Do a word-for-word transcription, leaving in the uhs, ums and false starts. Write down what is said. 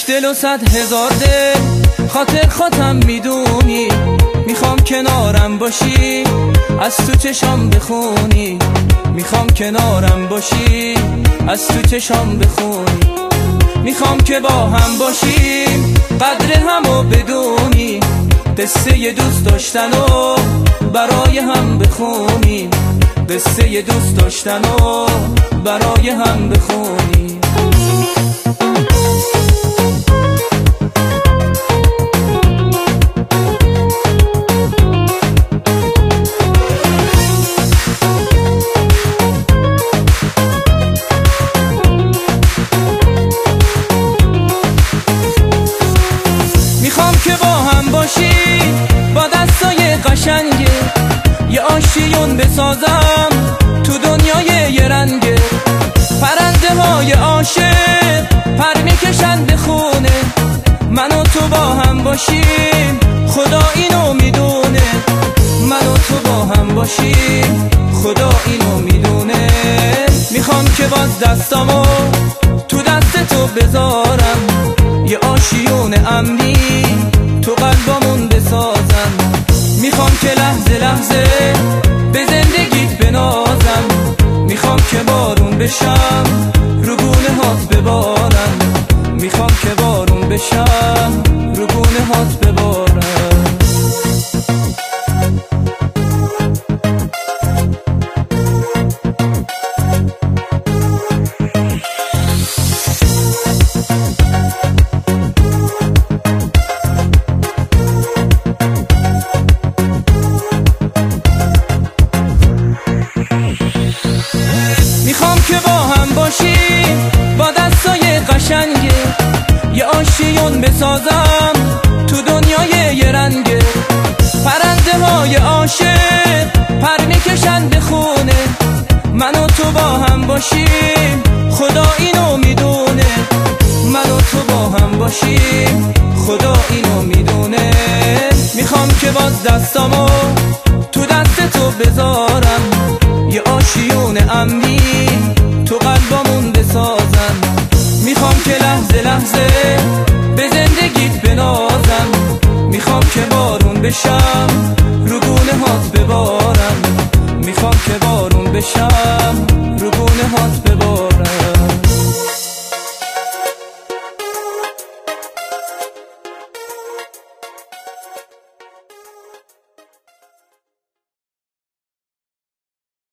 دل و صد هزار دل خاطر خودم میدونی، میخوام کنارم باشی از تو چشام بخونی، میخوام کنارم باشی از تو چشام بخونی، میخوام که با هم باشیم قدر همو بدونی، قصه دوست داشتن و برای هم بخونی، قصه دوست داشتن و برای هم بخونی. میخوام که با هم باشی با دستای قشنگه، یه آشیون بسازم تو دنیای یه رنگه، پرنده های عاشق پر میکشن به خونه، من و تو با هم باشیم خدا اینو میدونه، من و تو با هم باشیم خدا اینو میدونه. میخوام که باز دستامو تو دست تو بذارم، یه آشیون امنی تو قلبامون بسازم، میخوام که لحظه لحظه به زندگیت بنازم، میخوام که بارون بشم رو گونه هات ببارم، میخوام که بارون بشم رو گونه هات ببارم. میخوام که با هم باشیم با دستای قشنگه، یه آشیون بسازم تو دنیای یه رنگه، پرنده های عاشق پر میکشن به خونه، من و تو با هم باشیم خدا اینو میدونه، من و تو با هم باشیم خدا اینو میدونه. میخوام که باز دستامو تو دست تو بذارم، یه آشیون امنی تو قلبامون بسازم، میخوام که لحظه لحظه به زندگیت بنازم، میخوام که بارون بشم رو گونه هات ببارم، میخوام که بارون بشم